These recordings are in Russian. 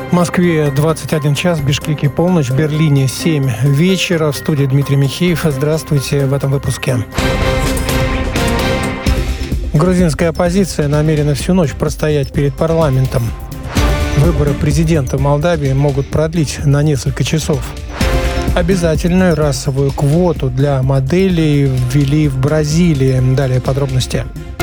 В Москве 21 час, в Бишкеке полночь, в Берлине 7 вечера. В студии Дмитрий Михеев. Здравствуйте в этом выпуске. Грузинская оппозиция намерена всю ночь простоять перед парламентом. Выборы президента Молдавии могут продлить на несколько часов. Обязательную расовую квоту для моделей ввели в Бразилии. Далее подробности.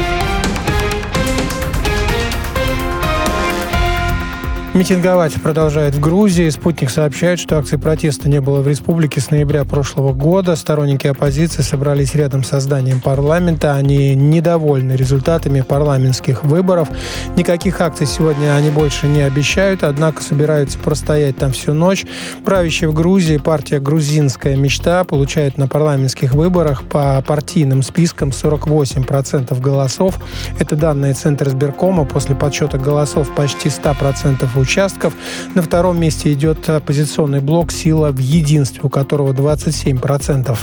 Митинговать продолжает в Грузии. «Спутник» сообщает, что акций протеста не было в республике с ноября прошлого года. Сторонники оппозиции собрались рядом с зданием парламента. Они недовольны результатами парламентских выборов. Никаких акций сегодня они больше не обещают, однако собираются простоять там всю ночь. Правящая в Грузии партия «Грузинская мечта» получает на парламентских выборах по партийным спискам 48% голосов. Это данные Центра избиркома после подсчета голосов почти 100% участков. На втором месте идет оппозиционный блок «Сила в единстве», у которого 27%.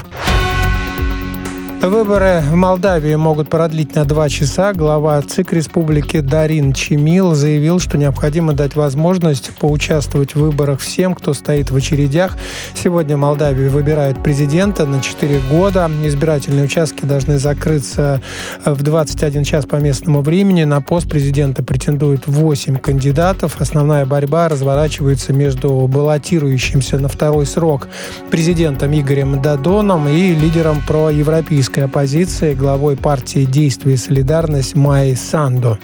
Выборы в Молдавии могут продлить на 2 часа. Глава ЦИК республики Дарин Чемил заявил, что необходимо дать возможность поучаствовать в выборах всем, кто стоит в очередях. Сегодня в Молдавии выбирают президента на 4 года. Избирательные участки должны закрыться в 21 час по местному времени. На пост президента претендуют 8 кандидатов. Основная борьба разворачивается между баллотирующимся на второй срок президентом Игорем Додоном и лидером проевропейской оппозиции, главой партии «Действие и солидарность» Майей Санду.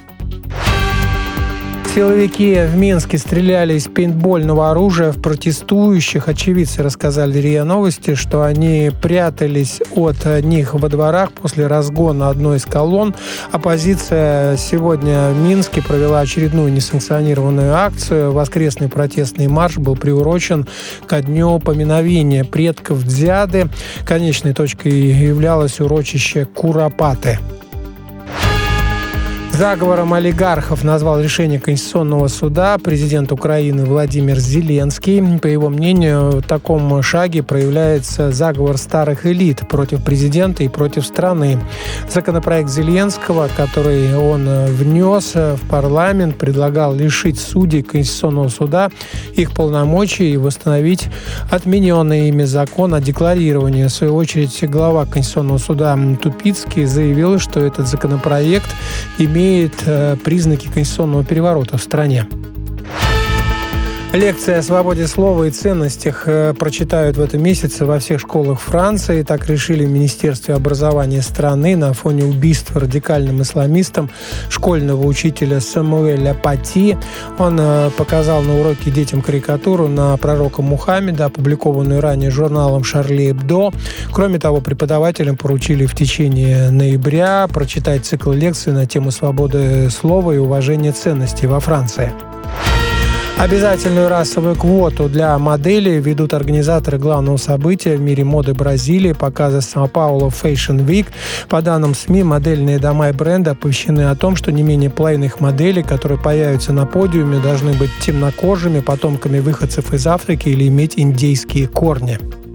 Силовики в Минске стреляли из пейнтбольного оружия в протестующих. Очевидцы рассказали РИА Новости, что они прятались от них во дворах после разгона одной из колонн. Оппозиция сегодня в Минске провела очередную несанкционированную акцию. Воскресный протестный марш был приурочен ко дню поминовения предков Дзяды. Конечной точкой являлось урочище Куропаты. Заговором олигархов назвал решение Конституционного суда президент Украины Владимир Зеленский. По его мнению, в таком шаге проявляется заговор старых элит против президента и против страны. Законопроект Зеленского, который он внес в парламент, предлагал лишить судей Конституционного суда их полномочий и восстановить отмененный ими закон о декларировании. В свою очередь, глава Конституционного суда Тупицкий заявил, что этот законопроект имеет признаки конституционного переворота в стране. Лекции о свободе слова и ценностях прочитают в этом месяце во всех школах Франции. Так решили в Министерстве образования страны на фоне убийства радикальным исламистом школьного учителя Самуэля Пати. Он показал на уроке детям карикатуру на пророка Мухаммеда, опубликованную ранее журналом «Шарли Эбдо». Кроме того, преподавателям поручили в течение ноября прочитать цикл лекций на тему свободы слова и уважения ценностей во Франции. Обязательную расовую квоту для моделей ведут организаторы главного события в мире моды Бразилии, показа Сан-Паулу Fashion Week. По данным СМИ, модельные дома и бренды оповещены о том, что не менее половины их моделей, которые появятся на подиуме, должны быть темнокожими, потомками выходцев из Африки или иметь индейские корни.